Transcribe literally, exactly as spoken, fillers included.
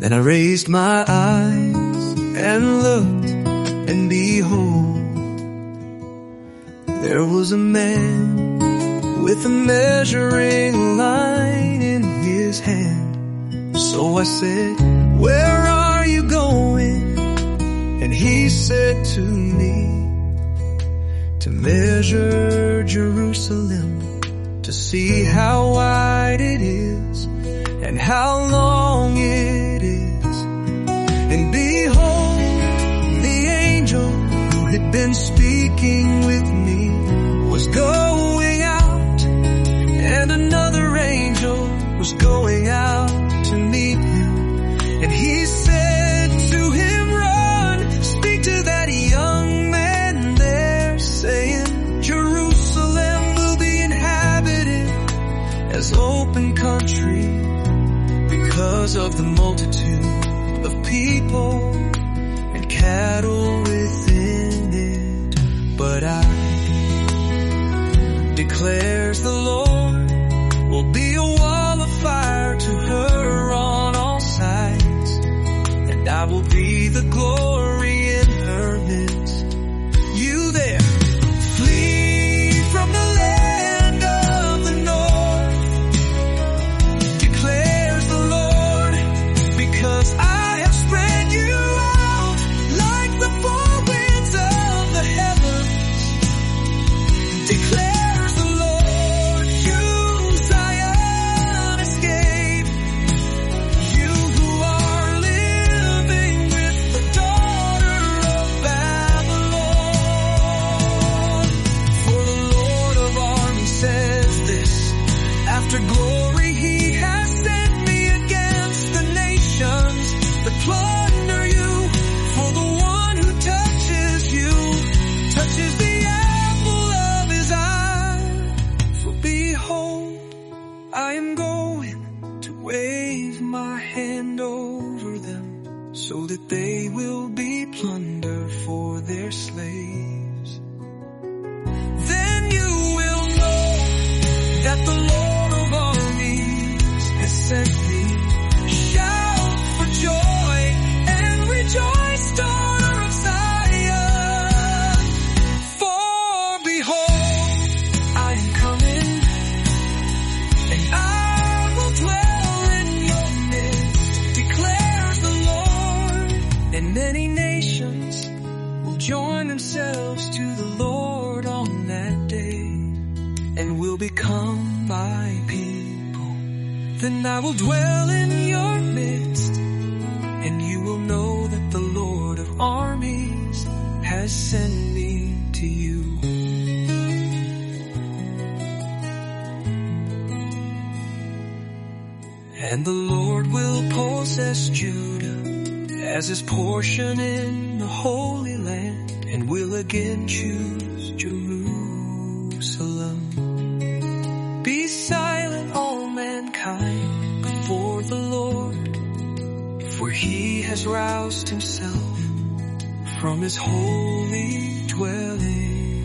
Then I raised my eyes and looked, and behold, there was a man with a measuring line in his hand. So I said, where are you going? And he said to me, to measure Jerusalem, to see how wide it is and how long it is. And behold, the angel who had been speaking with me was going out, and another angel was going out to meet him. And he said to him, run, speak to that young man there, saying, Jerusalem will be inhabited as open country because of the multitude of people and cattle within it. But I, declares the Lord, will be a wall of fire to her on all sides, and I will be the glory in her midst. You there, flee from the land of the north, declares the Lord, because I have spread you out like the four winds of the heavens, declare glory he has sent me against the nations that plunder you. For the one who touches you touches the apple of his eye. For behold, I am going to wave my hand over them, so that they will be plunder for their slaves. Then you will know that the Lord sent me. Shout for joy and rejoice, daughter of Zion. For behold, I am coming, and I will dwell in your midst, declares the Lord. And many nations will join themselves to the Lord on that day, and will become my people. Then I will dwell in your midst, and you will know that the Lord of armies has sent me to you. And the Lord will possess Judah as his portion in the Holy Land, and will again choose Jerusalem. Be silent, all mankind, before the Lord, for he has roused himself from his holy dwelling.